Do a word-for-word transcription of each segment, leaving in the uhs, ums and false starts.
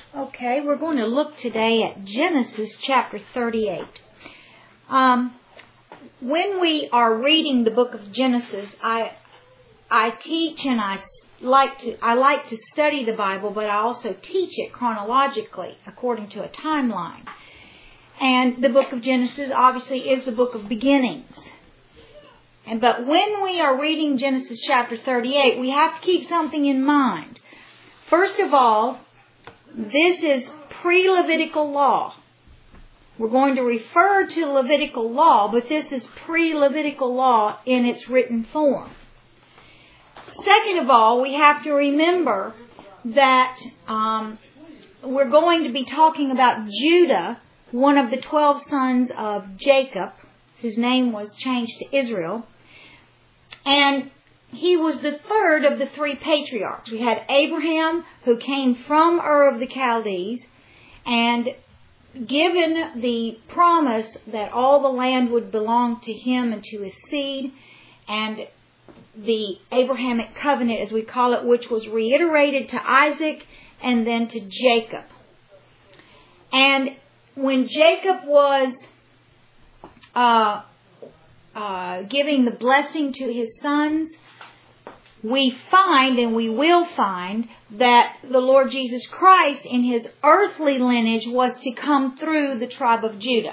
Okay, we're going to look today at Genesis chapter thirty-eight. Um, when we are reading the book of Genesis, I I teach and I like to I like to study the Bible, but I also teach it chronologically according to a timeline. And the book of Genesis obviously is the book of beginnings. And but when we are reading Genesis chapter thirty-eight, we have to keep something in mind. First of all, this is pre-Levitical law. We're going to refer to Levitical law, but this is pre-Levitical law in its written form. Second of all, we have to remember that um, we're going to be talking about Judah, one of the twelve sons of Jacob, whose name was changed to Israel. And he was the third of the three patriarchs. We had Abraham, who came from Ur of the Chaldees, and given the promise that all the land would belong to him and to his seed, and the Abrahamic covenant, as we call it, which was reiterated to Isaac and then to Jacob. And when Jacob was uh, uh, giving the blessing to his sons, we find, and we will find, that the Lord Jesus Christ in His earthly lineage was to come through the tribe of Judah.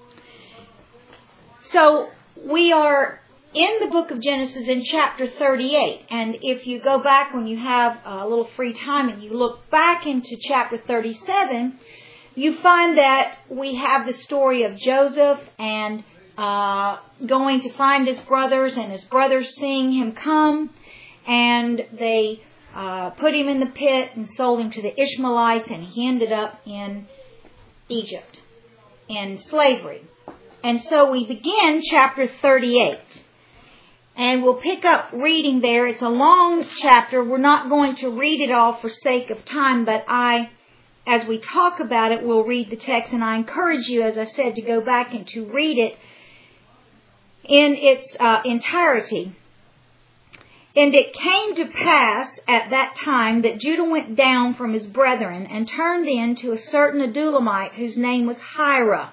So we are in the book of Genesis in chapter thirty-eight. And if you go back when you have a little free time and you look back into chapter thirty-seven, you find that we have the story of Joseph and uh, going to find his brothers, and his brothers seeing him come. And they uh, put him in the pit and sold him to the Ishmaelites, and he ended up in Egypt, in slavery. And so we begin chapter thirty-eight. And we'll pick up reading there. It's a long chapter. We're not going to read it all for sake of time, but I, as we talk about it, we'll read the text. And I encourage you, as I said, to go back and to read it in its uh, entirety. And it came to pass at that time that Judah went down from his brethren and turned in to a certain Adullamite whose name was Hira.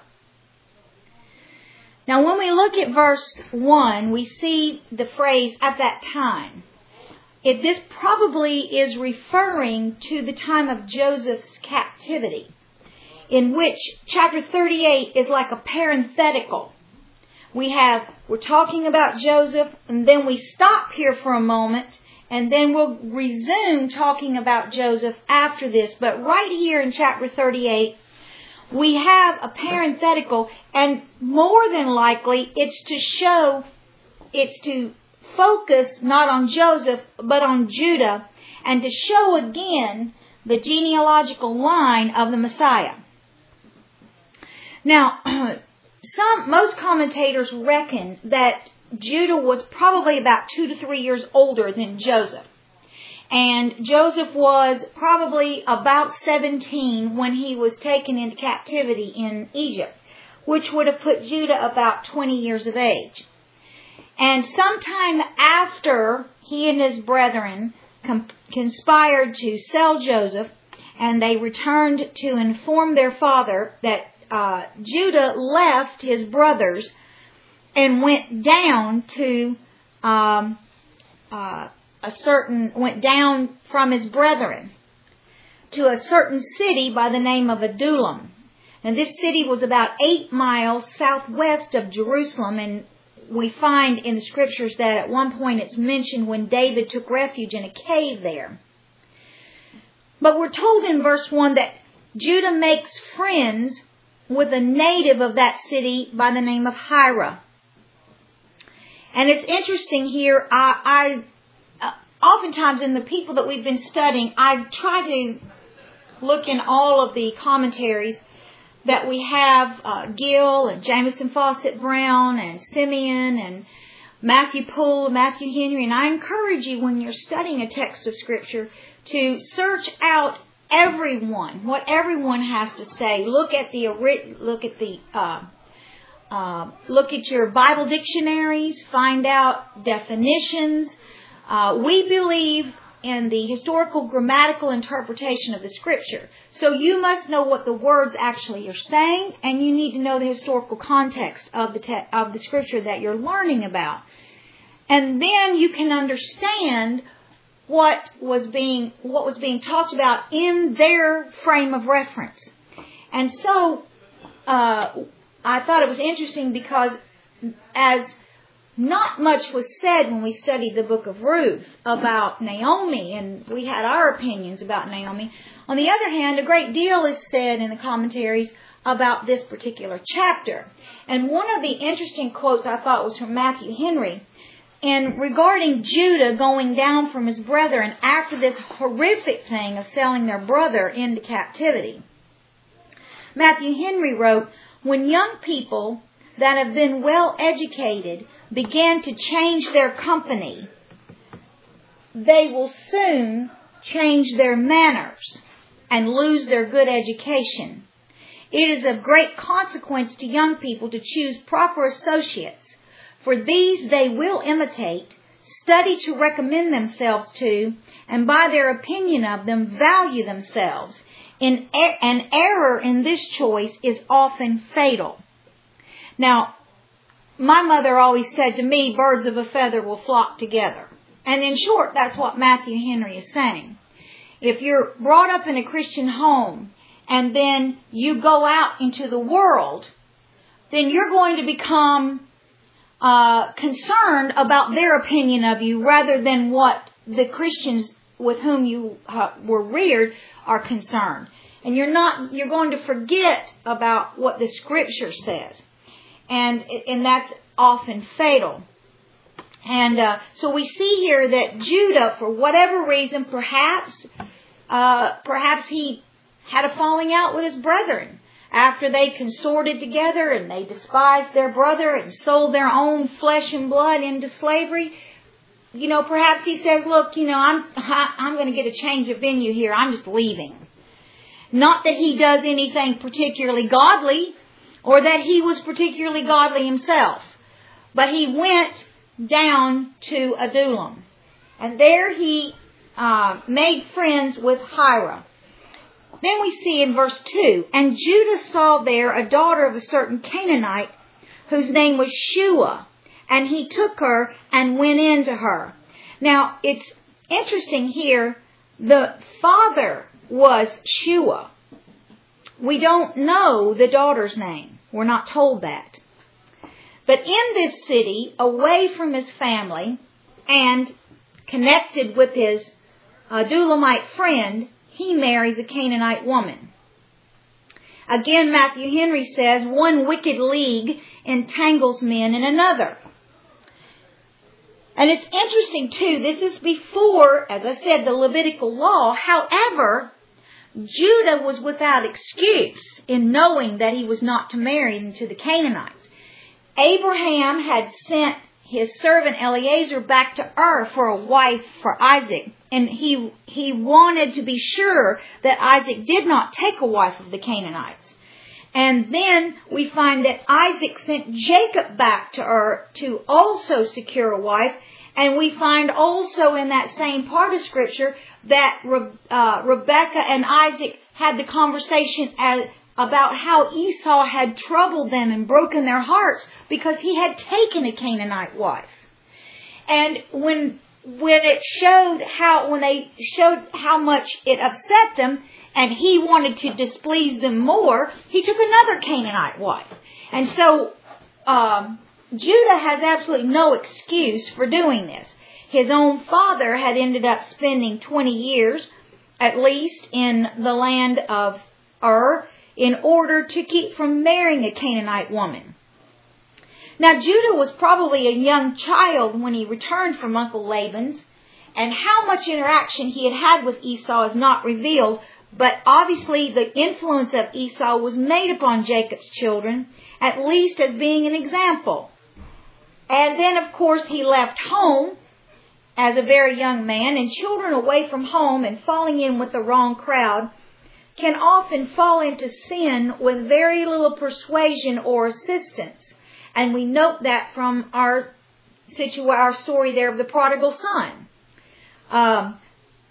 Now when we look at verse one, we see the phrase at that time. It, this probably is referring to the time of Joseph's captivity, in which chapter thirty-eight is like a parenthetical. We have, we're talking about Joseph, and then we stop here for a moment, and then we'll resume talking about Joseph after this. But right here in chapter thirty-eight, we have a parenthetical, and more than likely, it's to show, it's to focus not on Joseph, but on Judah, and to show again the genealogical line of the Messiah. Now, Some, most commentators reckon that Judah was probably about two to three years older than Joseph. And Joseph was probably about seventeen when he was taken into captivity in Egypt, which would have put Judah about twenty years of age. And sometime after he and his brethren com- conspired to sell Joseph, and they returned to inform their father that Uh, Judah left his brothers and went down to um, uh, a certain, went down from his brethren to a certain city by the name of Adullam. And this city was about eight miles southwest of Jerusalem, and we find in the scriptures that at one point it's mentioned when David took refuge in a cave there. But we're told in verse one that Judah makes friends with a native of that city by the name of Hira. And it's interesting here, I, I uh, oftentimes in the people that we've been studying, I try to look in all of the commentaries that we have, uh, Gill and Jamieson Fawcett Brown and Simeon and Matthew Poole, Matthew Henry, and I encourage you when you're studying a text of Scripture to search out everyone, what everyone has to say. Look at the look at the uh, uh, look at your Bible dictionaries. Find out definitions. Uh, we believe in the historical grammatical interpretation of the Scripture. So you must know what the words actually are saying, and you need to know the historical context of the te- of the Scripture that you're learning about. And then you can understand what was being what was being talked about in their frame of reference. And so uh, I thought it was interesting because as not much was said when we studied the book of Ruth about Naomi, and we had our opinions about Naomi. On the other hand, a great deal is said in the commentaries about this particular chapter. And one of the interesting quotes I thought was from Matthew Henry, and regarding Judah going down from his brethren after this horrific thing of selling their brother into captivity. Matthew Henry wrote, "When young people that have been well educated began to change their company, they will soon change their manners and lose their good education. It is of great consequence to young people to choose proper associates, for these they will imitate, study to recommend themselves to, and by their opinion of them value themselves. In er- an error in this choice is often fatal." Now, my mother always said to me, birds of a feather will flock together. And in short, that's what Matthew Henry is saying. If you're brought up in a Christian home and then you go out into the world, then you're going to become uh, concerned about their opinion of you rather than what the Christians with whom you uh, were reared are concerned. And you're not, you're going to forget about what the Scripture says. And and that's often fatal. And uh, so we see here that Judah, for whatever reason, perhaps uh, perhaps he had a falling out with his brethren after they consorted together and they despised their brother and sold their own flesh and blood into slavery. You know, perhaps he says, "Look, you know, I'm I'm going to get a change of venue here. I'm just leaving." Not that he does anything particularly godly, or that he was particularly godly himself. But he went down to Adullam. And there he uh, made friends with Hira. Then we see in verse two, "And Judah saw there a daughter of a certain Canaanite, whose name was Shua. And he took her and went in to her." Now, it's interesting here, the father was Shua. We don't know the daughter's name. We're not told that. But in this city, away from his family and connected with his Adulamite friend, he marries a Canaanite woman. Again, Matthew Henry says, "One wicked league entangles men in another." And it's interesting too, this is before, as I said, the Levitical law. However, Judah was without excuse in knowing that he was not to marry into the Canaanites. Abraham had sent his servant Eliezer back to Ur for a wife for Isaac. And he he wanted to be sure that Isaac did not take a wife of the Canaanites. And then we find that Isaac sent Jacob back to Ur to also secure a wife. And we find also in that same part of Scripture that Re- uh, Rebekah and Isaac had the conversation as, about how Esau had troubled them and broken their hearts because he had taken a Canaanite wife. And when when it showed how when they showed how much it upset them, and he wanted to displease them more, he took another Canaanite wife. And so um, Judah has absolutely no excuse for doing this. His own father had ended up spending twenty years, at least, in the land of Ur in order to keep from marrying a Canaanite woman. Now, Judah was probably a young child when he returned from Uncle Laban's, and how much interaction he had had with Esau is not revealed, but obviously the influence of Esau was made upon Jacob's children, at least as being an example. And then, of course, he left home as a very young man, and children away from home and falling in with the wrong crowd can often fall into sin with very little persuasion or assistance. And we note that from our situa- our story there of the prodigal son. Um,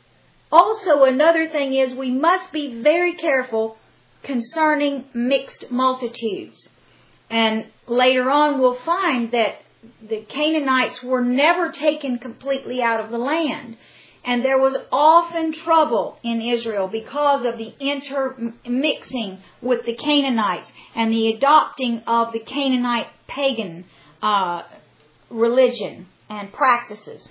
Also, another thing is we must be very careful concerning mixed multitudes. And later on we'll find that the Canaanites were never taken completely out of the land. And there was often trouble in Israel because of the intermixing with the Canaanites and the adopting of the Canaanite pagan uh, religion and practices.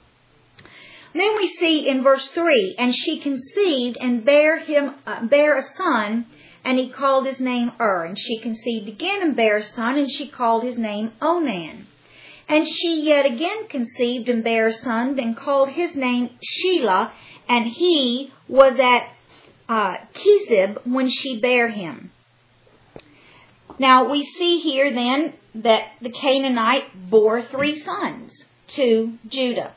Then we see in verse three, and she conceived and bare him uh, bare a son, and he called his name Ur. And she conceived again and bare a son, and she called his name Onan. And she yet again conceived and bare a son, and called his name Shelah, and he was at uh, Chezib when she bare him. Now we see here then that the Canaanite bore three sons to Judah.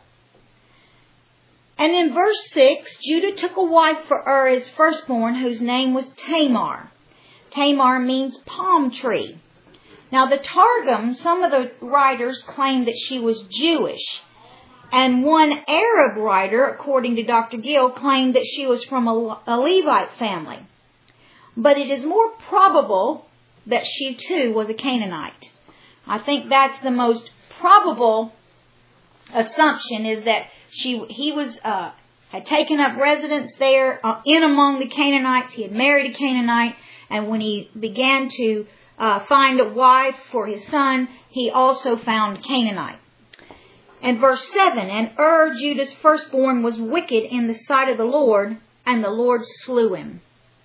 And in verse six, Judah took a wife for Ur, his firstborn, whose name was Tamar. Tamar means palm tree. Now the Targum, some of the writers claim that she was Jewish. And one Arab writer, according to Doctor Gill, claimed that she was from a, a Levite family. But it is more probable that she too was a Canaanite. I think that's the most probable assumption, is that she he was uh, had taken up residence there uh, in among the Canaanites. He had married a Canaanite, and when he began to uh, find a wife for his son, he also found a Canaanite. And verse seven, and Ur, Judah's firstborn, was wicked in the sight of the Lord, and the Lord slew him.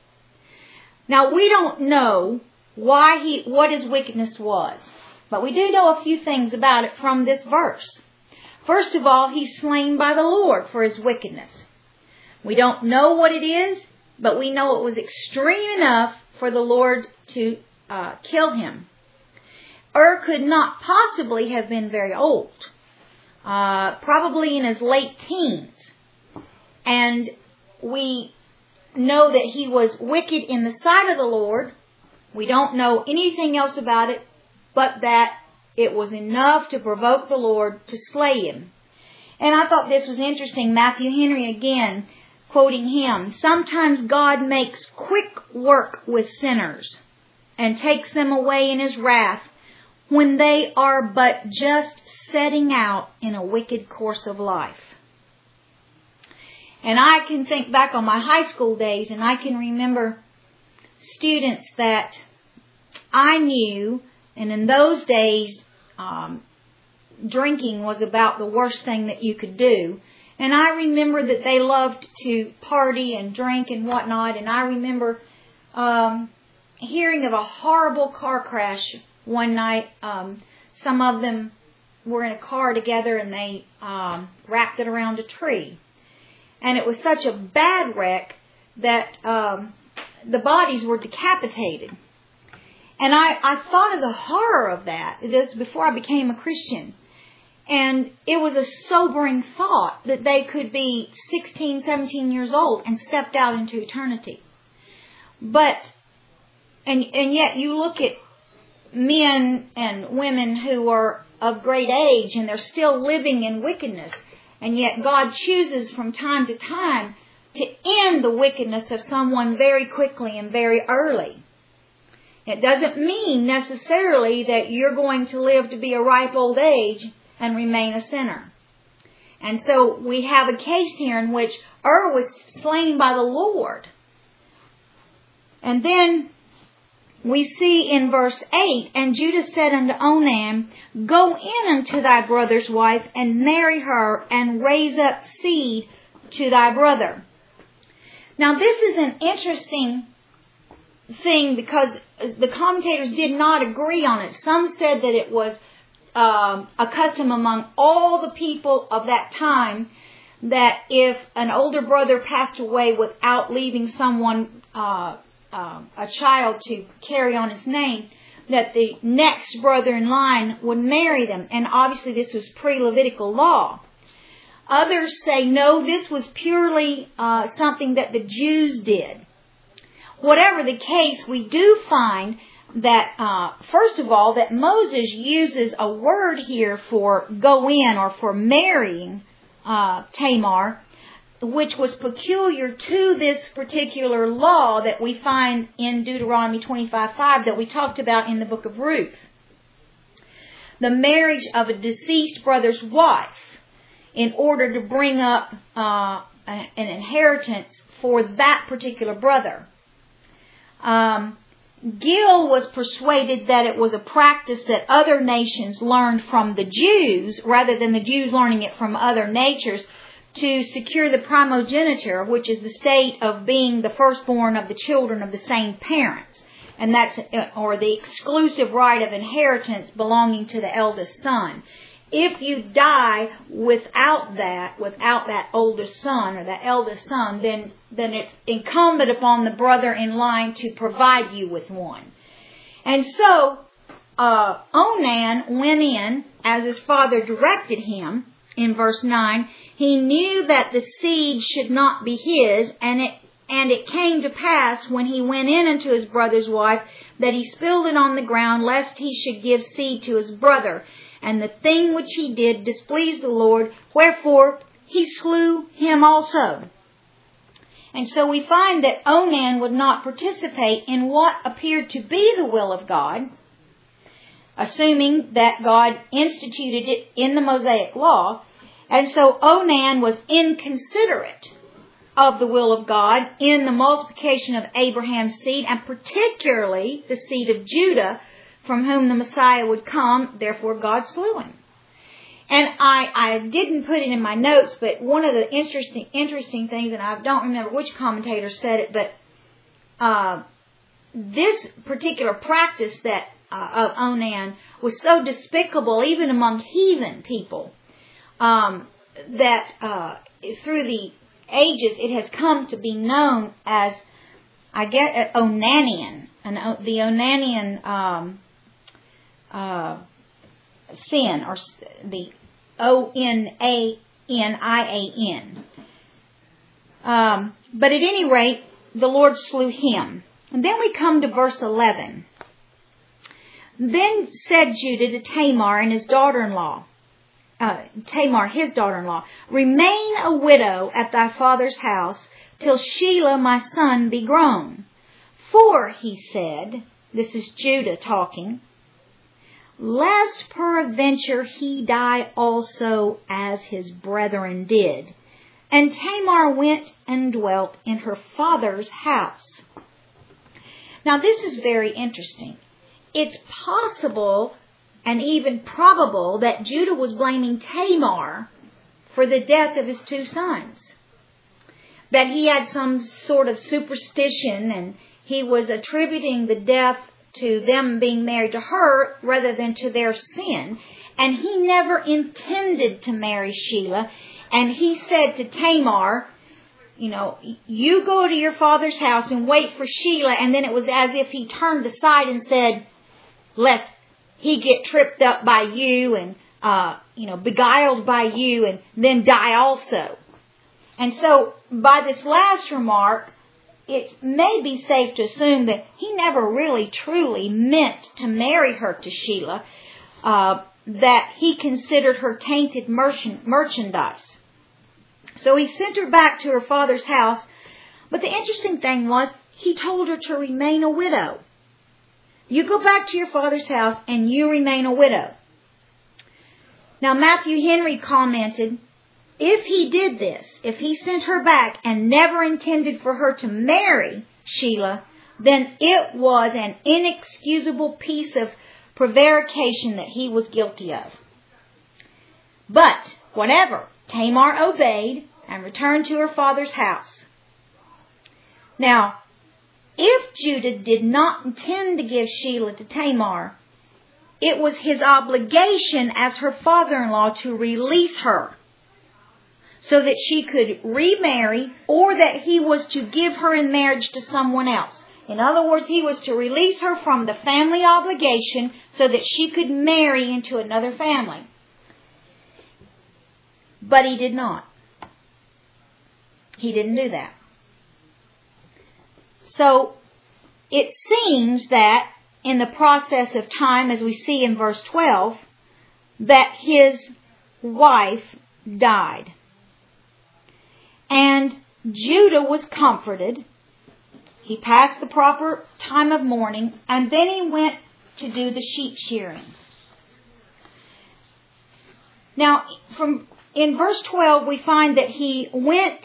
Now we don't know why he what his wickedness was, but we do know a few things about it from this verse. First of all, he's slain by the Lord for his wickedness. We don't know what it is, but we know it was extreme enough for the Lord to uh, kill him. Ur could not possibly have been very old, uh, probably in his late teens. And we know that he was wicked in the sight of the Lord. We don't know anything else about it, but that it was enough to provoke the Lord to slay him. And I thought this was interesting. Matthew Henry again, quoting him, sometimes God makes quick work with sinners and takes them away in his wrath when they are but just setting out in a wicked course of life. And I can think back on my high school days, and I can remember students that I knew, and in those days, um, drinking was about the worst thing that you could do. And I remember that they loved to party and drink and whatnot. And I remember um, hearing of a horrible car crash one night. Um, some of them were in a car together, and they um, wrapped it around a tree. And it was such a bad wreck that um, the bodies were decapitated. And I, I thought of the horror of that. This before I became a Christian. And it was a sobering thought that they could be sixteen, seventeen years old and stepped out into eternity. But, and, and yet you look at men and women who are of great age and they're still living in wickedness. And yet God chooses from time to time to end the wickedness of someone very quickly and very early. It doesn't mean necessarily that you're going to live to be a ripe old age and remain a sinner. And so we have a case here in which Ur was slain by the Lord. And then we see in verse eight, and Judah said unto Onan, go in unto thy brother's wife, and marry her, and raise up seed to thy brother. Now this is an interesting thing because the commentators did not agree on it. Some said that it was um, a custom among all the people of that time that if an older brother passed away without leaving someone, uh, uh, a child to carry on his name, that the next brother in line would marry them. And obviously this was pre-Levitical law. Others say, no, this was purely uh, something that the Jews did. Whatever the case, we do find that, uh, first of all, that Moses uses a word here for go in or for marrying uh, Tamar which was peculiar to this particular law that we find in Deuteronomy twenty-five five that we talked about in the book of Ruth. The marriage of a deceased brother's wife in order to bring up uh, an inheritance for that particular brother. Um, Gill was persuaded that it was a practice that other nations learned from the Jews rather than the Jews learning it from other natures to secure the primogeniture, which is the state of being the firstborn of the children of the same parents. And that's, or the exclusive right of inheritance belonging to the eldest son. If you die without that, without that oldest son or that eldest son, then, then it's incumbent upon the brother in line to provide you with one. And so, uh, Onan went in as his father directed him in verse nine. He knew that the seed should not be his, and it And it came to pass, when he went in unto his brother's wife, that he spilled it on the ground, lest he should give seed to his brother. And the thing which he did displeased the Lord, wherefore he slew him also. And so we find that Onan would not participate in what appeared to be the will of God, assuming that God instituted it in the Mosaic Law. And so Onan was inconsiderate of the will of God in the multiplication of Abraham's seed, and particularly the seed of Judah, from whom the Messiah would come. Therefore, God slew him. And I, I didn't put it in my notes, but one of the interesting interesting things, and I don't remember which commentator said it, but uh, this particular practice that uh, of Onan was so despicable, even among heathen people, um, that uh, through the ages it has come to be known as, I get uh, Onanian, and the Onanian um, uh, sin, or the O N A N I A N. Um, but at any rate, the Lord slew him. And then we come to verse eleven. Then said Judah to Tamar and his daughter-in-law, uh, Tamar, his daughter-in-law, remain a widow at thy father's house till Shelah my son be grown. For, he said, this is Judah talking, lest peradventure he die also as his brethren did. And Tamar went and dwelt in her father's house. Now this is very interesting. It's possible and even probable that Judah was blaming Tamar for the death of his two sons. That he had some sort of superstition and he was attributing the death to them being married to her rather than to their sin. And he never intended to marry Shelah. And he said to Tamar, you know, you go to your father's house and wait for Shelah. And then it was as if he turned aside and said, lest he get tripped up by you and, uh, you know, beguiled by you and then die also. And so by this last remark, it may be safe to assume that he never really truly meant to marry her to Shelah, uh, that he considered her tainted merchant, merchandise. So he sent her back to her father's house. But the interesting thing was, he told her to remain a widow. You go back to your father's house and you remain a widow. Now Matthew Henry commented, if he did this, if he sent her back and never intended for her to marry Shelah, then it was an inexcusable piece of prevarication that he was guilty of. But, whatever, Tamar obeyed and returned to her father's house. Now, if Judah did not intend to give Shelah to Tamar, it was his obligation as her father-in-law to release her so that she could remarry, or that he was to give her in marriage to someone else. In other words, he was to release her from the family obligation so that she could marry into another family. But he did not. He didn't do that. So, it seems that in the process of time, as we see in verse twelve, that his wife died. And Judah was comforted. He passed the proper time of mourning, and then he went to do the sheep shearing. Now, from in verse twelve, we find that he went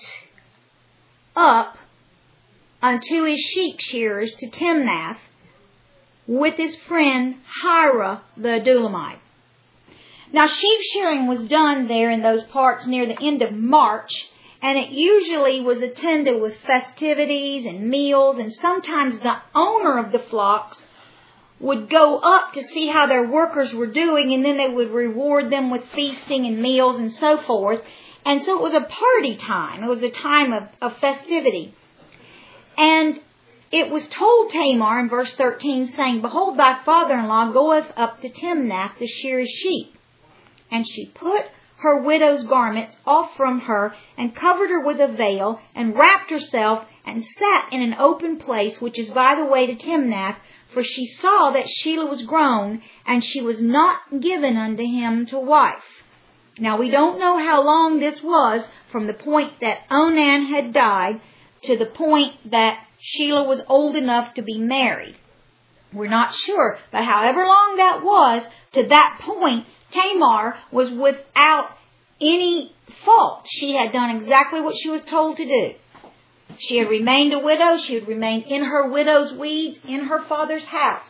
up unto his sheep shearers to Timnath with his friend Hira the Adulamite. Now, sheep shearing was done there in those parts near the end of March, and it usually was attended with festivities and meals, and sometimes the owner of the flocks would go up to see how their workers were doing, and then they would reward them with feasting and meals and so forth. And so it was a party time. It was a time of, of festivity. And it was told Tamar in verse thirteen, saying, Behold, thy father-in-law goeth up to Timnath to shear his sheep. And she put her widow's garments off from her, and covered her with a veil, and wrapped herself, and sat in an open place, which is by the way to Timnath, for she saw that Shelah was grown, and she was not given unto him to wife. Now, we don't know how long this was from the point that Onan had died to the point that Shelah was old enough to be married. We're not sure, but however long that was, to that point, Tamar was without any fault. She had done exactly what she was told to do. She had remained a widow. She had remained in her widow's weeds in her father's house.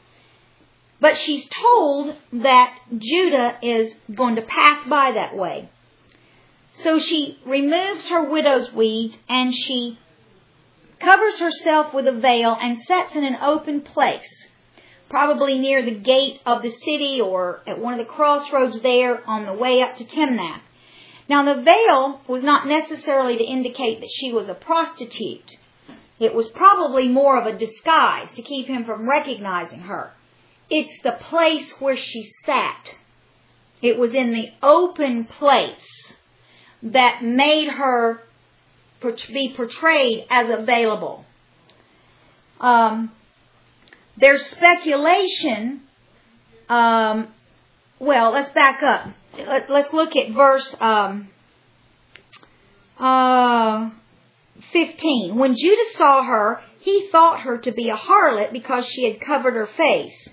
But she's told that Judah is going to pass by that way. So she removes her widow's weeds and she covers herself with a veil and sits in an open place, probably near the gate of the city or at one of the crossroads there on the way up to Timnath. Now, the veil was not necessarily to indicate that she was a prostitute. It was probably more of a disguise to keep him from recognizing her. It's the place where she sat. It was in the open place that made her be portrayed as available. Um, there's speculation. Um, well, let's back up. Let, let's look at verse um, uh, fifteen. When Judah saw her, he thought her to be a harlot because she had covered her face.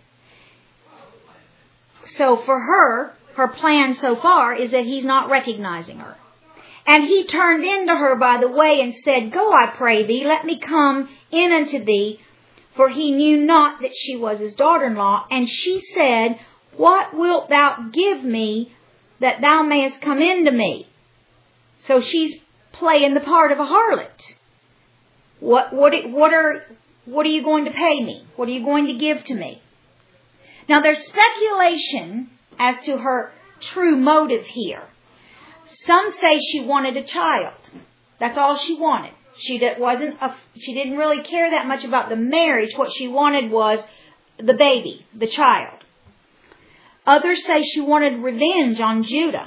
So for her, her plan so far is that he's not recognizing her. And he turned into her by the way and said, Go, I pray thee, let me come in unto thee. For he knew not that she was his daughter-in-law. And she said, What wilt thou give me that thou mayest come into me? So she's playing the part of a harlot. What, what, what are, what are you going to pay me? What are you going to give to me? Now, there's speculation as to her true motive here. Some say she wanted a child. That's all she wanted. She wasn't. A, she didn't really care that much about the marriage. What she wanted was the baby, the child. Others say she wanted revenge on Judah.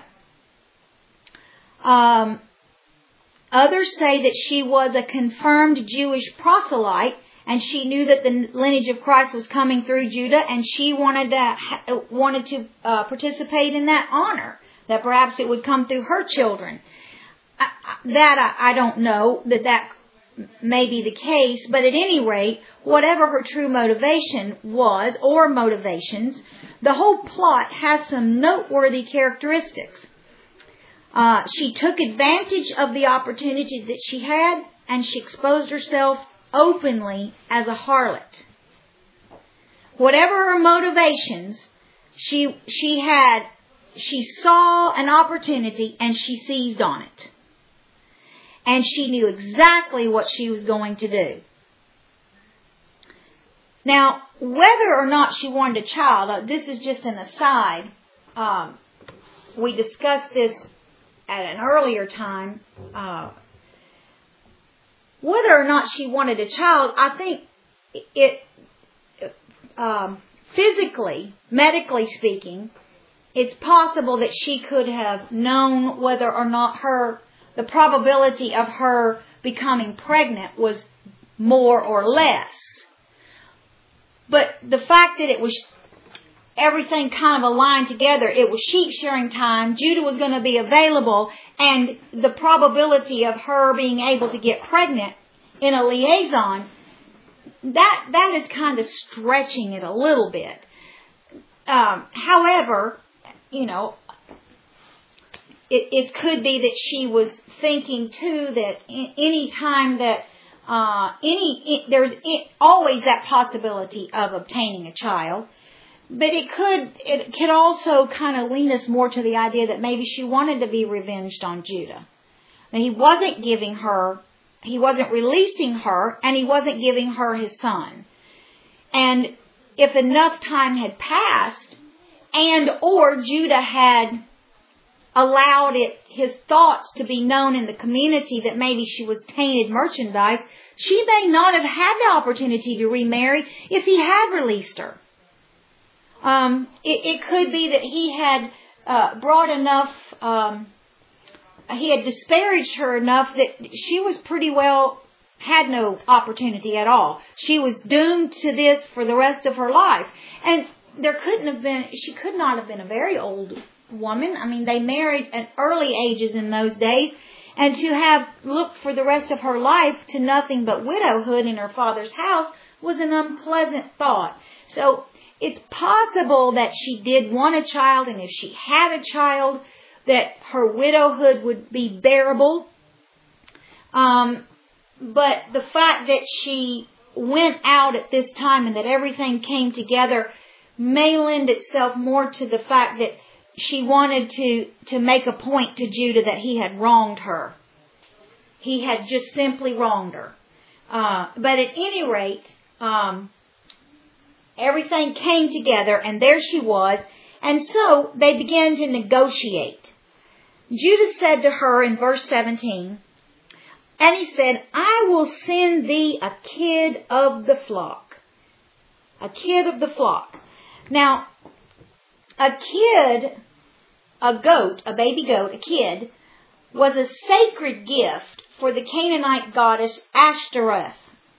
Um, others say that she was a confirmed Jewish proselyte, and she knew that the lineage of Christ was coming through Judah, and she wanted to wanted to uh, participate in that honor, that perhaps it would come through her children. I, I, that I, I don't know, that that may be the case, but at any rate, whatever her true motivation was, or motivations, the whole plot has some noteworthy characteristics. Uh, she took advantage of the opportunity that she had, and she exposed herself openly as a harlot. Whatever her motivations, she she had she saw an opportunity and she seized on it. And she knew exactly what she was going to do. Now, whether or not she wanted a child, uh, this is just an aside. Um, we discussed this at an earlier time. Uh, whether or not she wanted a child, I think it, um, physically, medically speaking, it's possible that she could have known whether or not her, the probability of her becoming pregnant was more or less. But the fact that it was everything kind of aligned together. It was sheep shearing time. Judah was going to be available, and the probability of her being able to get pregnant in a liaison, that that is kind of stretching it a little bit. Um, however, you know, it, it could be that she was thinking too that any time that uh, any there's always that possibility of obtaining a child. But it could it could also kind of lean us more to the idea that maybe she wanted to be revenged on Judah. And he wasn't giving her, he wasn't releasing her, and he wasn't giving her his son. And if enough time had passed, and or Judah had allowed it his thoughts to be known in the community that maybe she was tainted merchandise, she may not have had the opportunity to remarry if he had released her. Um, it, it could be that he had uh, brought enough, um, he had disparaged her enough that she was pretty well, had no opportunity at all. She was doomed to this for the rest of her life. And there couldn't have been, she could not have been a very old woman. I mean, they married at early ages in those days. And to have looked for the rest of her life to nothing but widowhood in her father's house was an unpleasant thought. So, it's possible that she did want a child, and if she had a child, that her widowhood would be bearable. Um, but the fact that she went out at this time and that everything came together may lend itself more to the fact that she wanted to, to make a point to Judah that he had wronged her. He had just simply wronged her. Uh, but at any rate, um, everything came together, and there she was. And so they began to negotiate. Judah said to her in verse seventeen, and he said, I will send thee a kid of the flock. A kid of the flock. Now, a kid, a goat, a baby goat, a kid, was a sacred gift for the Canaanite goddess Ashtoreth.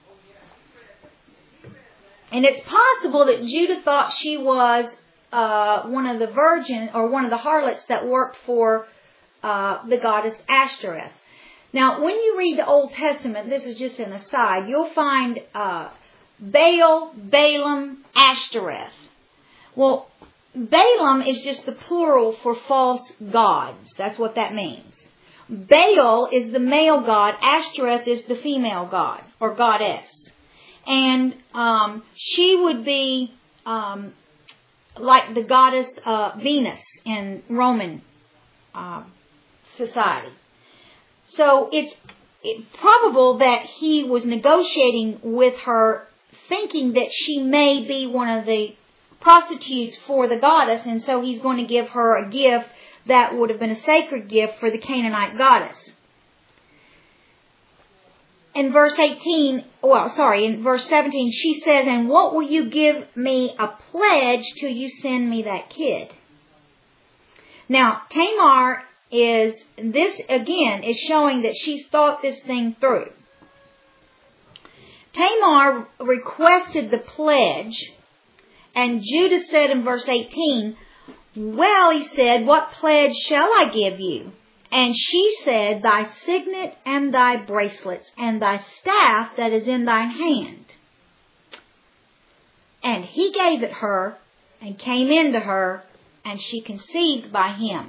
And it's possible that Judah thought she was uh, one of the virgin or one of the harlots that worked for uh, the goddess Ashtoreth. Now, when you read the Old Testament, this is just an aside, you'll find uh, Baal, Balaam, Ashtoreth. Well, Balaam is just the plural for false gods. That's what that means. Baal is the male god. Ashtoreth is the female god or goddess. And um, she would be um, like the goddess uh, Venus in Roman uh, society. So it's it, probable that he was negotiating with her, thinking that she may be one of the prostitutes for the goddess, and so he's going to give her a gift that would have been a sacred gift for the Canaanite goddess. In verse eighteen, well, sorry, in verse seventeen, she says, and what will you give me a pledge till you send me that kid? Now, Tamar is, this again is showing that she's thought this thing through. Tamar requested the pledge, and Judah said in verse eighteen, well, he said, what pledge shall I give you? And she said, thy signet and thy bracelets and thy staff that is in thine hand. And he gave it her and came into her, and she conceived by him.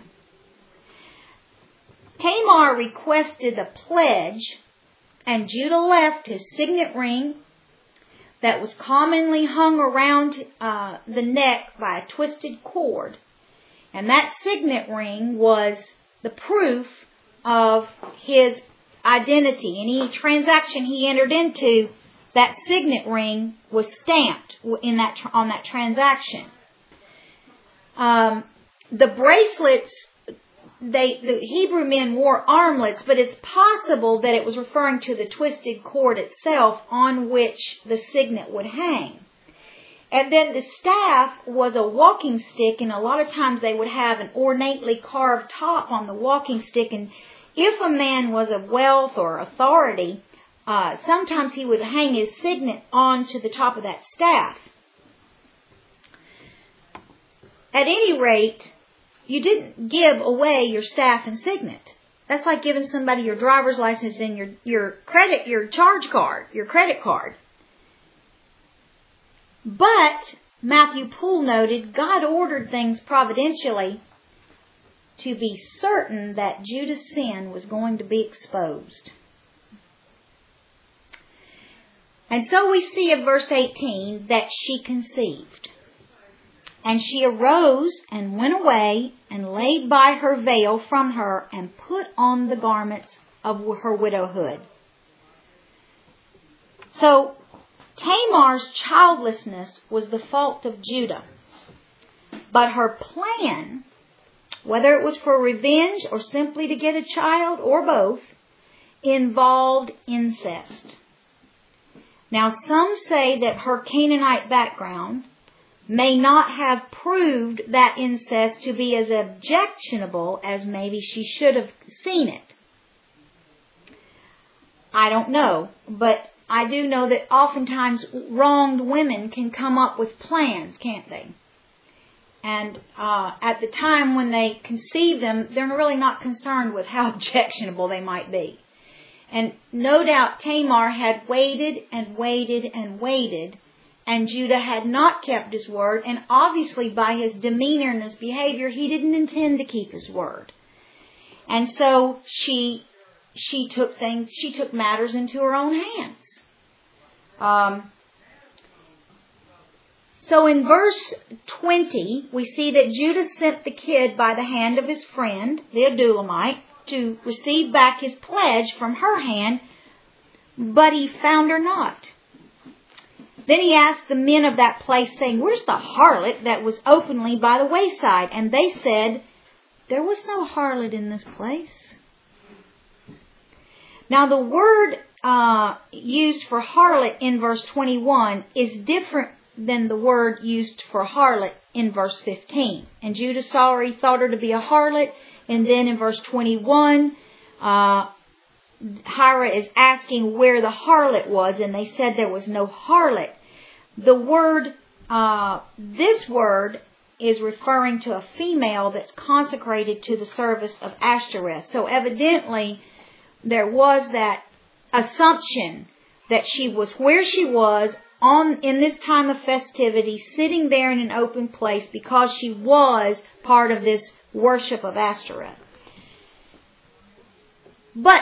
Tamar requested a pledge, and Judah left his signet ring that was commonly hung around uh, the neck by a twisted cord. And that signet ring was the proof of his identity. Any transaction he entered into, that signet ring was stamped in that on that transaction. Um, the bracelets, they the Hebrew men wore armlets, but it's possible that it was referring to the twisted cord itself on which the signet would hang. And then the staff was a walking stick, and a lot of times they would have an ornately carved top on the walking stick. And if a man was of wealth or authority, uh, sometimes he would hang his signet onto the top of that staff. at any rate, you didn't give away your staff and signet. That's like giving somebody your driver's license and your, your credit, your charge card, your credit card. But, Matthew Poole noted, God ordered things providentially to be certain that Judah's sin was going to be exposed. And so we see in verse eighteen that she conceived. And she arose and went away and laid by her veil from her and put on the garments of her widowhood. So Tamar's childlessness was the fault of Judah. But her plan, whether it was for revenge or simply to get a child or both, involved incest. Now some say that her Canaanite background may not have proved that incest to be as objectionable as maybe she should have seen it. I don't know, but I do know that oftentimes wronged women can come up with plans, can't they? And uh, at the time when they conceive them, they're really not concerned with how objectionable they might be. And no doubt Tamar had waited and waited and waited, and Judah had not kept his word, and obviously by his demeanor and his behavior, he didn't intend to keep his word. And so she she took things, she took matters into her own hands. Um, so in verse twenty, we see that Judah sent the kid by the hand of his friend, the Adullamite, to receive back his pledge from her hand, but he found her not. Then he asked the men of that place, saying, "Where's the harlot that was openly by the wayside?" And they said, "There was no harlot in this place." Now the word uh, used for harlot in verse twenty-one is different than the word used for harlot in verse fifteen. And Judah saw her, he thought her to be a harlot. And then in verse twenty-one, uh, Hira is asking where the harlot was, and they said there was no harlot. The word, uh, this word is referring to a female that's consecrated to the service of Ashtoreth. So evidently, there was that assumption that she was where she was on in this time of festivity, sitting there in an open place because she was part of this worship of Ashtoreth. But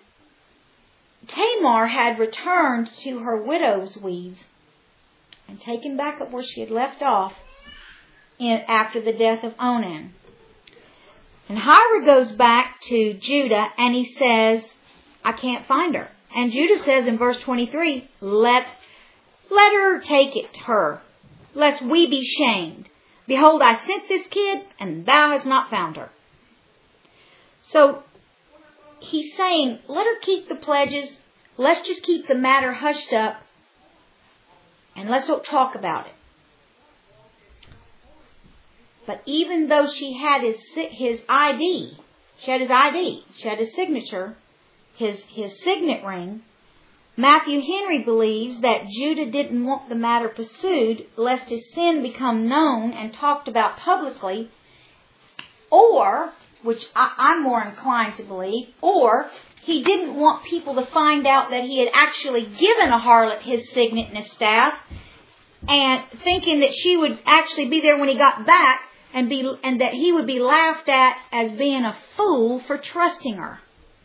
Tamar had returned to her widow's weeds and taken back up where she had left off in, after the death of Onan. And Hira goes back to Judah and he says, "I can't find her." And Judah says in verse twenty-three, let, let her take it, her, lest we be shamed. Behold, I sent this kid, and thou hast not found her. So, he's saying, let her keep the pledges. Let's just keep the matter hushed up, and let's don't talk about it. But even though she had his his I D, she had his I D, she had his signature, his his signet ring, Matthew Henry believes that Judah didn't want the matter pursued lest his sin become known and talked about publicly, or, which I, I'm more inclined to believe, or he didn't want people to find out that he had actually given a harlot his signet and his staff, and thinking that she would actually be there when he got back and be and that he would be laughed at as being a fool for trusting her.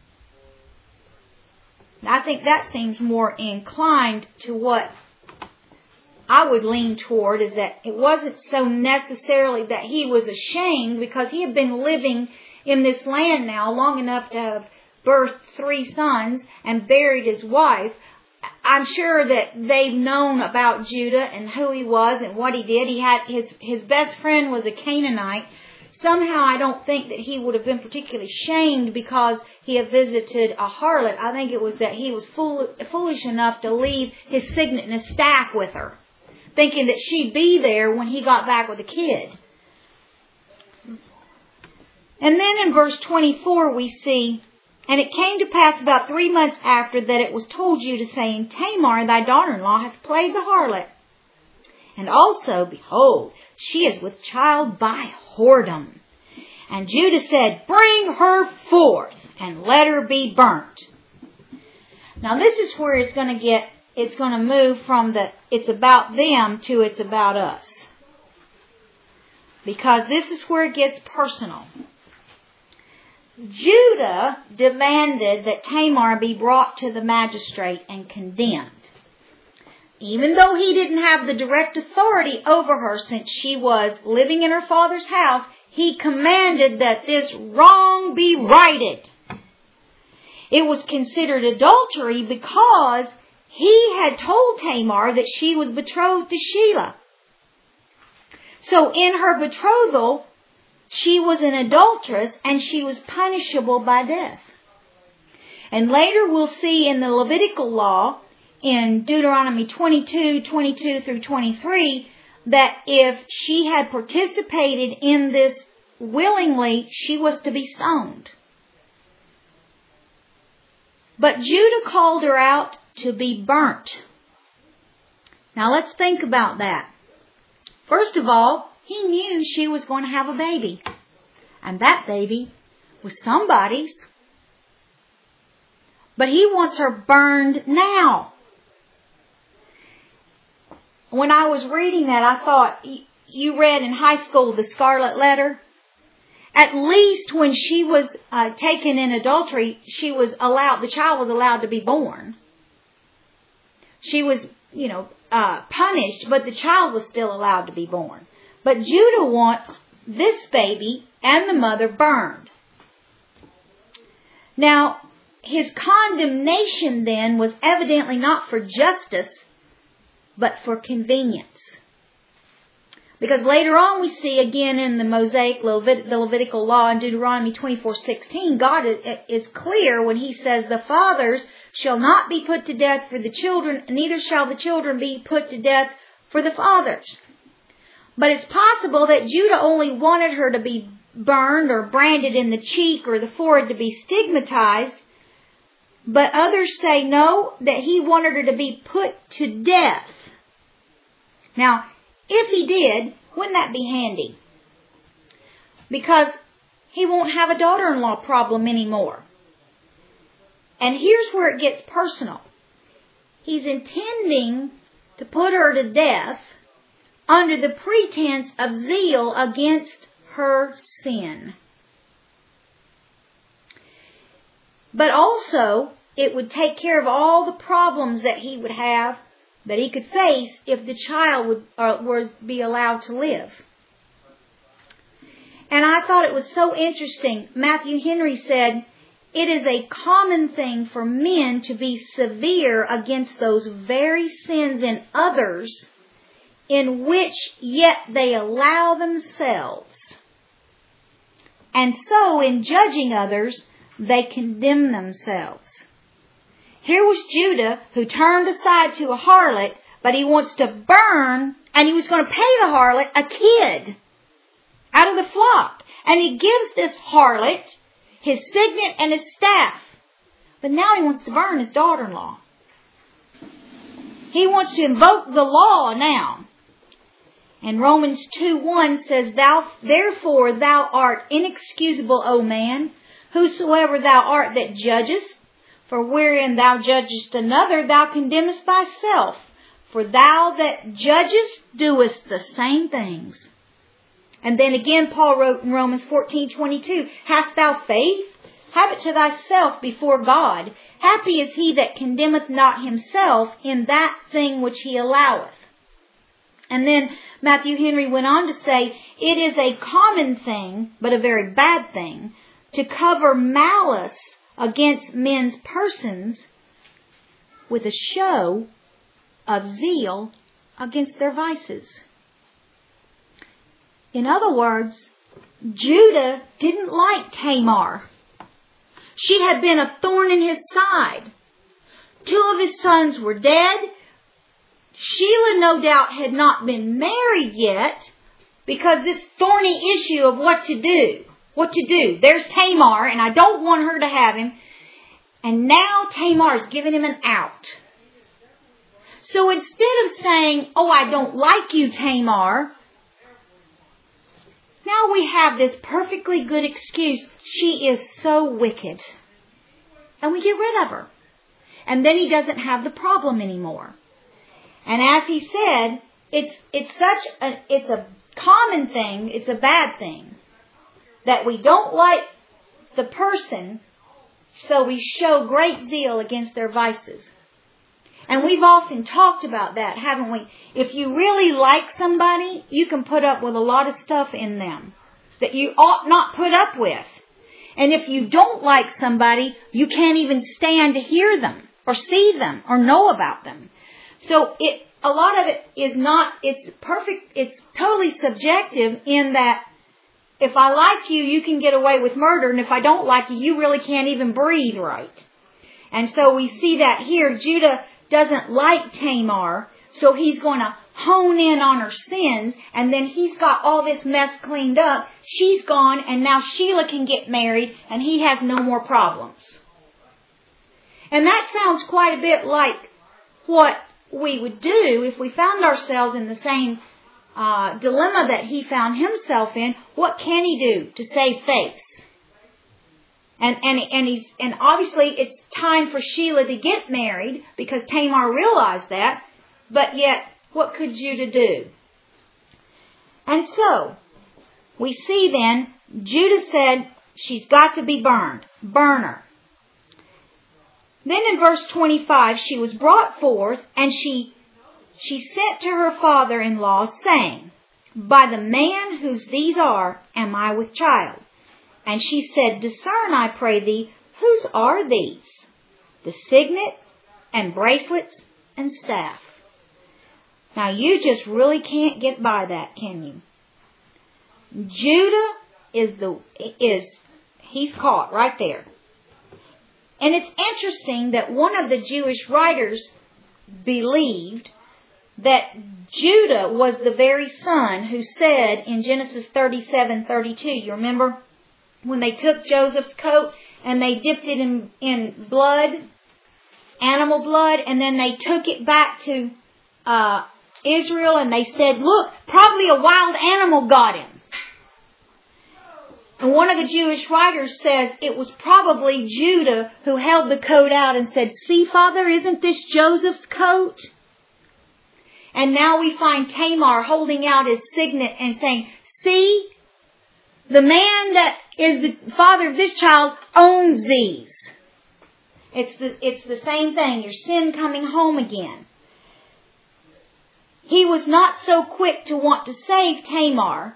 I think that seems more inclined to what I would lean toward, is that it wasn't so necessarily that he was ashamed, because he had been living in this land now long enough to have birthed three sons and buried his wife. I'm sure that they've known about Judah and who he was and what he did. He had his, his best friend was a Canaanite. Somehow I don't think that he would have been particularly shamed because he had visited a harlot. I think it was that he was fool, foolish enough to leave his signet and his staff with her, thinking that she'd be there when he got back with the kid. And then in verse twenty-four we see, "And it came to pass about three months after that it was told Judah, saying, Tamar, thy daughter-in-law, hath played the harlot. And also, behold, she is with child by whoredom. And Judah said, bring her forth and let her be burnt. Now this is where it's going to get, it's going to move from the it's about them to it's about us. Because this is where it gets personal. Judah demanded that Tamar be brought to the magistrate and condemned. Even though he didn't have the direct authority over her since she was living in her father's house, he commanded that this wrong be righted. It was considered adultery because he had told Tamar that she was betrothed to Shelah. So in her betrothal, she was an adulteress and she was punishable by death. And later we'll see in the Levitical law, in Deuteronomy twenty-two, twenty-two through twenty-three, that if she had participated in this willingly, she was to be stoned. But Judah called her out to be burnt. Now let's think about that. First of all, he knew she was going to have a baby. And that baby was somebody's. But he wants her burned now. When I was reading that, I thought, you read in high school the Scarlet Letter? At least when she was uh, taken in adultery, she was allowed, the child was allowed to be born. She was, you know, uh, punished, but the child was still allowed to be born. But Judah wants this baby and the mother burned. Now, his condemnation then was evidently not for justice, but for convenience. Because later on we see again in the Mosaic, Levit- the Levitical law in Deuteronomy twenty-four sixteen, God is clear when he says, the fathers shall not be put to death for the children, neither shall the children be put to death for the fathers. But it's possible that Judah only wanted her to be burned or branded in the cheek or the forehead to be stigmatized. But others say no, that he wanted her to be put to death. Now, if he did, wouldn't that be handy? Because he won't have a daughter-in-law problem anymore. And here's where it gets personal. He's intending to put her to death under the pretense of zeal against her sin. But also, it would take care of all the problems that he would have, that he could face if the child would uh, were be allowed to live. And I thought it was so interesting. Matthew Henry said, it is a common thing for men to be severe against those very sins in others in which yet they allow themselves. And so, in judging others, they condemn themselves. Here was Judah who turned aside to a harlot, but he wants to burn, and he was going to pay the harlot a kid out of the flock. And he gives this harlot his signet and his staff. But now he wants to burn his daughter-in-law. He wants to invoke the law now. And Romans two one says, Thou, therefore thou art inexcusable, O man, whosoever thou art that judgest, for wherein thou judgest another, thou condemnest thyself. For thou that judgest doest the same things. And then again Paul wrote in Romans fourteen twenty-two, Hast thou faith? Have it to thyself before God. Happy is he that condemneth not himself in that thing which he alloweth. And then Matthew Henry went on to say, it is a common thing, but a very bad thing, to cover malice against men's persons with a show of zeal against their vices. In other words, Judah didn't like Tamar. She had been a thorn in his side. Two of his sons were dead. Shelah, no doubt, had not been married yet because this thorny issue of what to do. What to do. There's Tamar, and I don't want her to have him. And now Tamar's giving him an out. So instead of saying, oh, I don't like you, Tamar, now we have this perfectly good excuse. She is so wicked. And we get rid of her. And then he doesn't have the problem anymore. And as he said, it's it's such a it's a common thing, it's a bad thing, that we don't like the person, so we show great zeal against their vices. And we've often talked about that, haven't we? If you really like somebody, you can put up with a lot of stuff in them that you ought not put up with. And if you don't like somebody, you can't even stand to hear them or see them or know about them. So it a lot of it is not, it's perfect, it's totally subjective in that if I like you, you can get away with murder, and if I don't like you, you really can't even breathe right. And so we see that here. Judah doesn't like Tamar, so he's going to hone in on her sins, and then he's got all this mess cleaned up. She's gone, and now Sheila can get married, and he has no more problems. And that sounds quite a bit like what we would do if we found ourselves in the same uh, dilemma that he found himself in. What can he do to save face? And and and he's and obviously it's time for Sheila to get married because Tamar realized that. But yet, what could Judah do? And so we see then Judah said she's got to be burned. Burn her. Then in verse twenty-five, she was brought forth, and she she sent to her father-in-law, saying, by the man whose these are, am I with child? And she said, discern, I pray thee, whose are these? The signet and bracelets and staff. Now you just really can't get by that, can you? Judah is the is he's caught right there. And it's interesting that one of the Jewish writers believed that Judah was the very son who said in Genesis thirty-seven thirty-two, you remember when they took Joseph's coat and they dipped it in, in blood, animal blood, and then they took it back to uh, Israel and they said, look, probably a wild animal got him. And one of the Jewish writers says it was probably Judah who held the coat out and said, see, Father, isn't this Joseph's coat? And now we find Tamar holding out his signet and saying, see, the man that is the father of this child owns these. It's the, it's the same thing, your sin coming home again. He was not so quick to want to save Tamar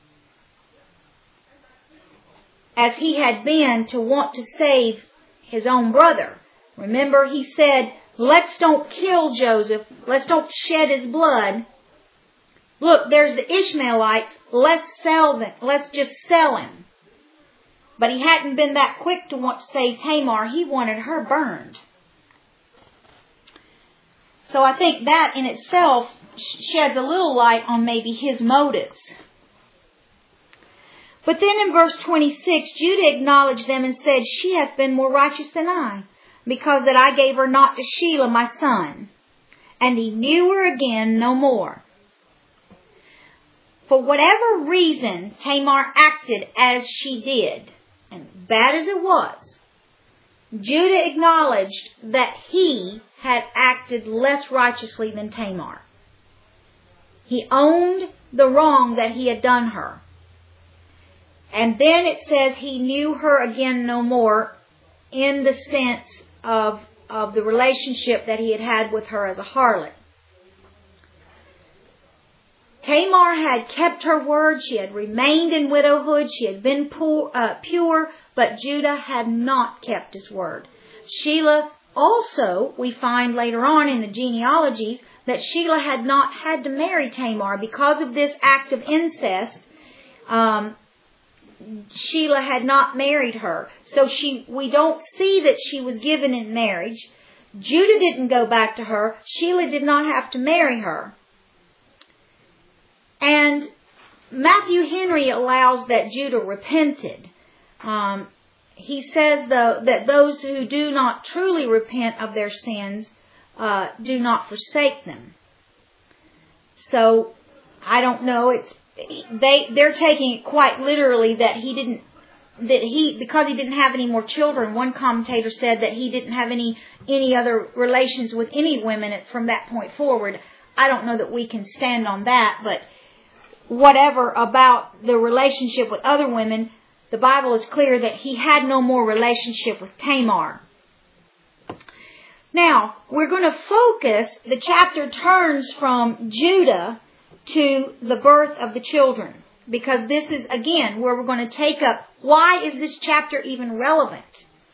as he had been to want to save his own brother. Remember, he said, let's don't kill Joseph. Let's don't shed his blood. Look, there's the Ishmaelites. Let's sell them. Let's just sell him. But he hadn't been that quick to want to save Tamar. He wanted her burned. So I think that in itself sheds a little light on maybe his motives. But then in verse twenty-six, Judah acknowledged them and said, she hath been more righteous than I, because that I gave her not to Sheila my son. And he knew her again no more. For whatever reason Tamar acted as she did, and bad as it was, Judah acknowledged that he had acted less righteously than Tamar. He owned the wrong that he had done her. And then it says he knew her again no more in the sense of, of the relationship that he had had with her as a harlot. Tamar had kept her word. She had remained in widowhood. She had been poor, uh, pure, but Judah had not kept his word. Sheila also, we find later on in the genealogies, that Sheila had not had to marry Tamar because of this act of incest. Um, Sheila had not married her. So she, we don't see that she was given in marriage. Judah didn't go back to her. Sheila did not have to marry her. And Matthew Henry allows that Judah repented. Um, he says, though, that those who do not truly repent of their sins uh, do not forsake them. So, I don't know, it's, they, they're taking it quite literally that he didn't, that he, because he didn't have any more children. One commentator said that he didn't have any, any other relations with any women from that point forward. I don't know that we can stand on that, but whatever about the relationship with other women, the Bible is clear that he had no more relationship with Tamar. Now, we're going to focus, the chapter turns from Judah to the birth of the children. Because this is, again, where we're going to take up, why is this chapter even relevant?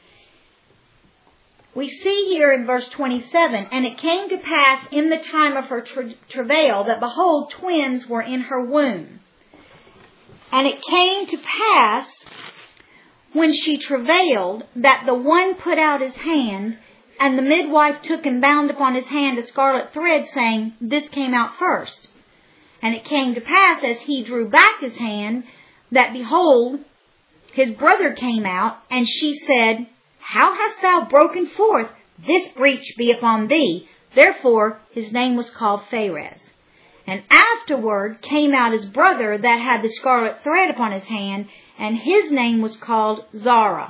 We see here in verse twenty-seven, and it came to pass in the time of her tra- travail that, behold, twins were in her womb. And it came to pass, when she travailed, that the one put out his hand, and the midwife took and bound upon his hand a scarlet thread, saying, This came out first. And it came to pass, as he drew back his hand, that, behold, his brother came out, and she said, How hast thou broken forth? This breach be upon thee. Therefore his name was called Pharez. And afterward came out his brother that had the scarlet thread upon his hand, and his name was called Zara.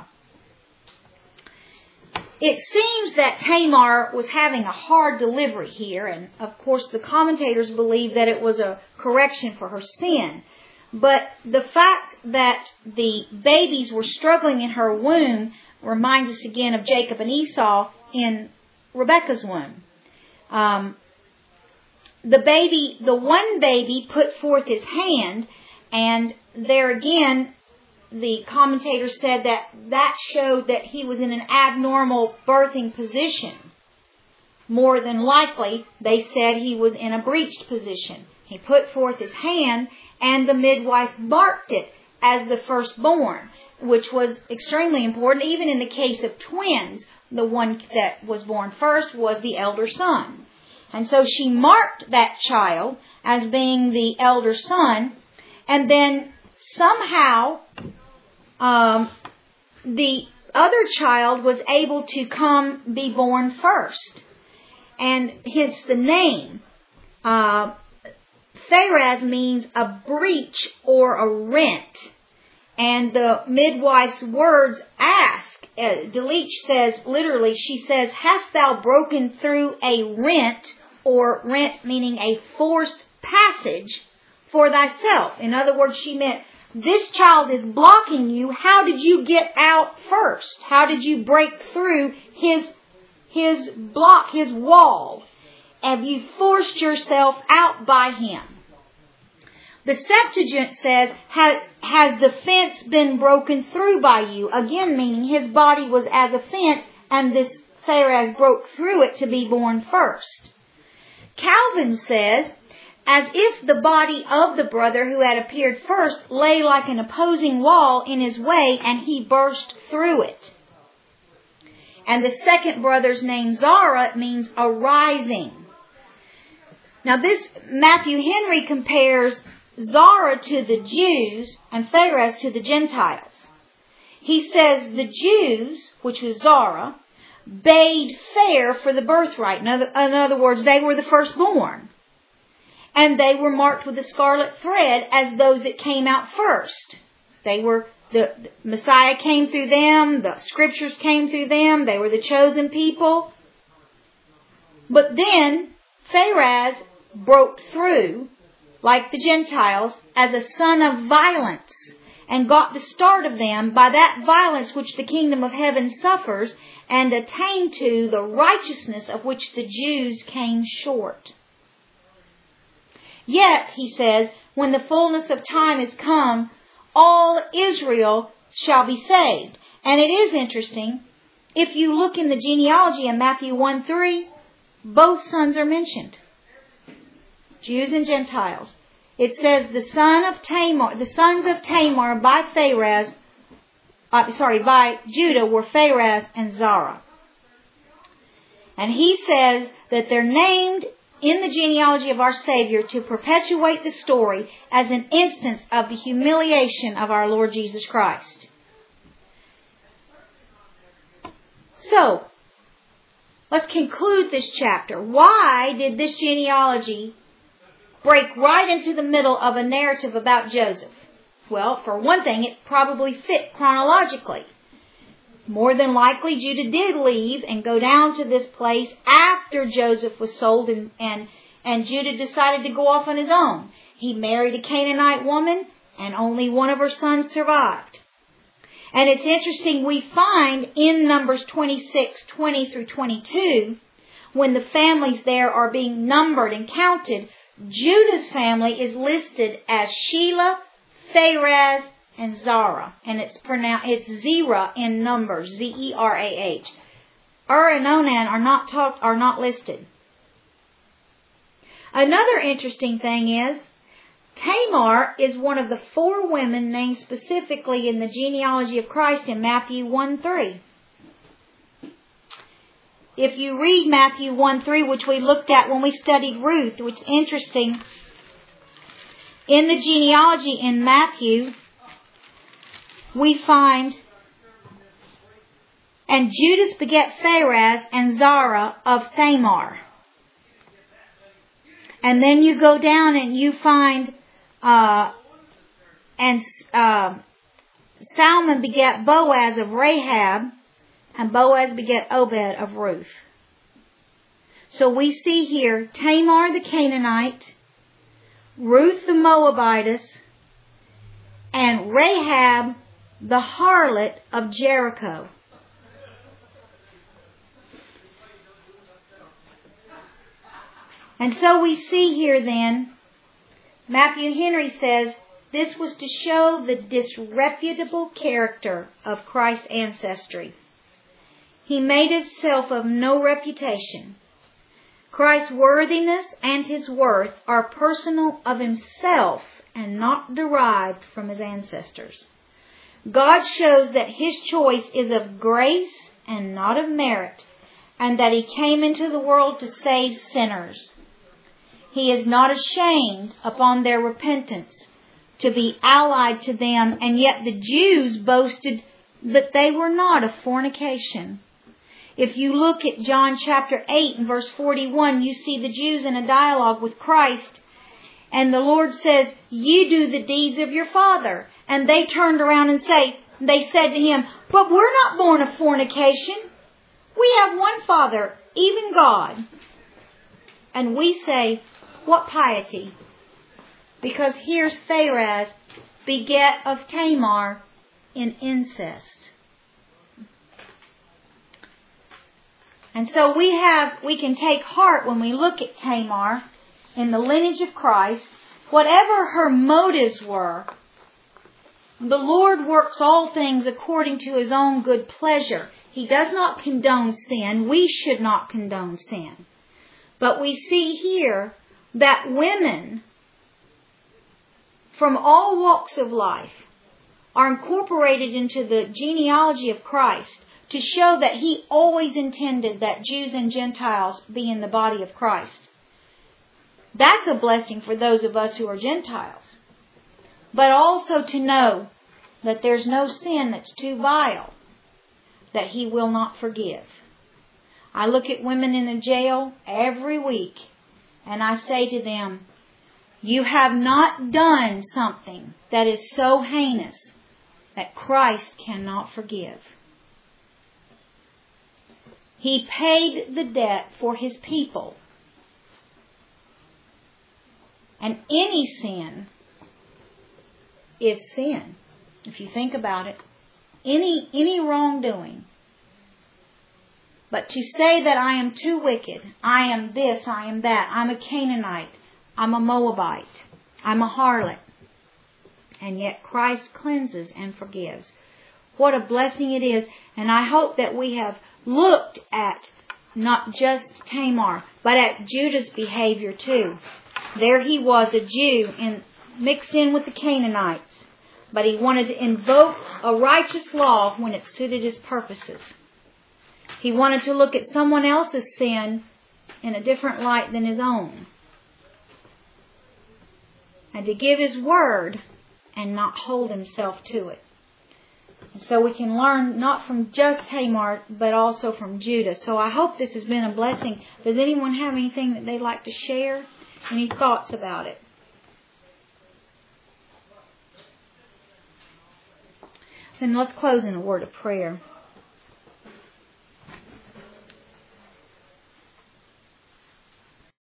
It seems that Tamar was having a hard delivery here, and of course the commentators believe that it was a correction for her sin. But the fact that the babies were struggling in her womb reminds us again of Jacob and Esau in Rebekah's womb. Um, the baby, the one baby put forth his hand, and there again, the commentator said that that showed that he was in an abnormal birthing position. More than likely, they said he was in a breached position. He put forth his hand, and the midwife marked it as the firstborn, which was extremely important. Even in the case of twins, the one that was born first was the elder son. And so she marked that child as being the elder son, and then somehow um, the other child was able to come be born first. And hence the name. Uh, Pharez means a breach or a rent. And the midwife's words ask, uh, Delitzsch says, literally, she says, Hast thou broken through a rent, or rent meaning a forced passage, for thyself? In other words, she meant, this child is blocking you. How did you get out first? How did you break through his, his block, his wall? Have you forced yourself out by him? The Septuagint says, has, has the fence been broken through by you? Again, meaning his body was as a fence, and this Pharez broke through it to be born first. Calvin says, as if the body of the brother who had appeared first lay like an opposing wall in his way, and he burst through it. And the second brother's name, Zara, means arising. Now this, Matthew Henry compares Zara to the Jews and Pharez to the Gentiles. He says the Jews, which was Zara, bade fair for the birthright. In other, in other words, they were the firstborn. And they were marked with the scarlet thread as those that came out first. They were, the, the Messiah came through them, the scriptures came through them, they were the chosen people. But then Pharez broke through, like the Gentiles, as a son of violence, and got the start of them by that violence which the kingdom of heaven suffers, and attained to the righteousness of which the Jews came short. Yet, he says, when the fullness of time is come, all Israel shall be saved. And it is interesting, if you look in the genealogy in Matthew one three, both sons are mentioned. Jews and Gentiles. It says the son of Tamar, the sons of Tamar by Pharez, uh, sorry, by Judah were Pharez and Zara. And he says that they're named in the genealogy of our Savior to perpetuate the story as an instance of the humiliation of our Lord Jesus Christ. So, let's conclude this chapter. Why did this genealogy break right into the middle of a narrative about Joseph? Well, for one thing, it probably fit chronologically. More than likely, Judah did leave and go down to this place after Joseph was sold, and, and, and Judah decided to go off on his own. He married a Canaanite woman, and only one of her sons survived. And it's interesting, we find in Numbers twenty-six, twenty through twenty-two, when the families there are being numbered and counted, Judah's family is listed as Shelah, Pharez, and Zerah, and it's pronounced it's Zerah in Numbers, Z E R A H. Ur and Onan are not talked are not listed. Another interesting thing is Tamar is one of the four women named specifically in the genealogy of Christ in Matthew one three. If you read Matthew one three, which we looked at when we studied Ruth, which is interesting, in the genealogy in Matthew, we find, and Judas begat Pharez and Zerah of Thamar. And then you go down and you find, uh, and uh, Salmon begat Boaz of Rahab, and Boaz begat Obed of Ruth. So we see here Tamar the Canaanite, Ruth the Moabitess, and Rahab the harlot of Jericho. And so we see here then, Matthew Henry says, this was to show the disreputable character of Christ's ancestry. He made himself of no reputation. Christ's worthiness and his worth are personal of himself and not derived from his ancestors. God shows that his choice is of grace and not of merit, and that he came into the world to save sinners. He is not ashamed upon their repentance to be allied to them, and yet the Jews boasted that they were not of fornication. If you look at John chapter eight and verse forty-one, you see the Jews in a dialogue with Christ, and the Lord says, you do the deeds of your father. And they turned around and say, they said to him, but we're not born of fornication. We have one Father, even God. And we say, what piety? Because here's Pharez, beget of Tamar, in incest. And so we have, we can take heart when we look at Tamar in the lineage of Christ. Whatever her motives were, the Lord works all things according to his own good pleasure. He does not condone sin. We should not condone sin. But we see here that women from all walks of life are incorporated into the genealogy of Christ to show that he always intended that Jews and Gentiles be in the body of Christ. That's a blessing for those of us who are Gentiles. But also to know that there's no sin that's too vile that he will not forgive. I look at women in the jail every week and I say to them, you have not done something that is so heinous that Christ cannot forgive. He paid the debt for his people. And any sin is sin. If you think about it, any any wrongdoing. But to say that I am too wicked, I am this, I am that, I'm a Canaanite, I'm a Moabite, I'm a harlot, and yet Christ cleanses and forgives. What a blessing it is. And I hope that we have looked at not just Tamar, but at Judah's behavior too. There he was, a Jew, in, mixed in with the Canaanites. But he wanted to invoke a righteous law when it suited his purposes. He wanted to look at someone else's sin in a different light than his own. And to give his word and not hold himself to it. So we can learn not from just Tamar, but also from Judah. So I hope this has been a blessing. Does anyone have anything that they'd like to share? Any thoughts about it? Then let's close in a word of prayer.